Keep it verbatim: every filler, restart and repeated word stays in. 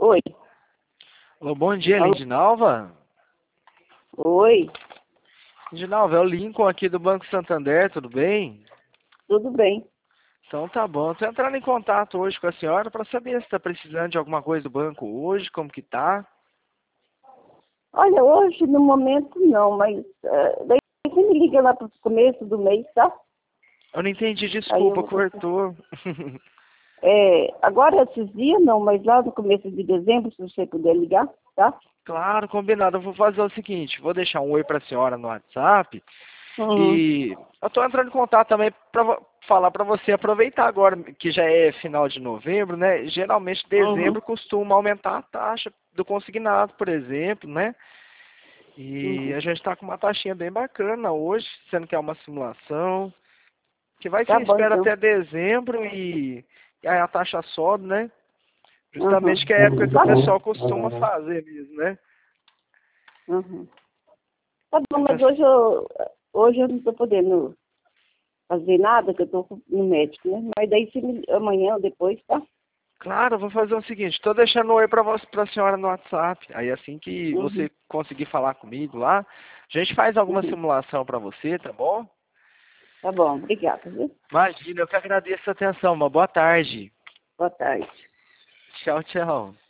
Oi. Alô, bom dia, Alô? Lindinalva. Oi. Lindinalva, é o Lincoln aqui do Banco Santander, tudo bem? Tudo bem. Então tá bom. Estou entrando em contato hoje com a senhora para saber se está precisando de alguma coisa do banco hoje, como que tá. Olha, hoje no momento não, mas uh, daí você me liga lá pro começo do mês, tá? Eu não entendi, Aí eu desculpa, vou... cortou. É, agora esses dias não, mas lá no começo de dezembro, se você puder ligar, tá? Claro, combinado. Eu vou fazer o seguinte, vou deixar um oi para a senhora no WhatsApp Uhum. e eu estou entrando em contato também para falar para você aproveitar agora que já é final de novembro, né? Geralmente Uhum. dezembro costuma aumentar a taxa do consignado, por exemplo, né? E Uhum. a gente está com uma taxinha bem bacana hoje, sendo que é uma simulação, que vai Tá ser bom, espera então. até dezembro e, e aí a taxa sobe, né? Uhum. Justamente que é a época que o Tá bom. pessoal costuma fazer mesmo, né? Uhum. Tá bom, Mas, mas hoje eu, hoje eu não tô podendo fazer nada, que eu tô no médico, né? Mas daí se me, amanhã ou depois, tá? claro, eu vou fazer o seguinte, estou deixando um oi para você, para a senhora no WhatsApp. Aí assim que Uhum. você conseguir falar comigo lá, a gente faz alguma Uhum. simulação para você, tá bom? Tá bom, obrigada, viu? Imagina, eu que agradeço a atenção. Uma boa tarde. Boa tarde. Tchau, tchau.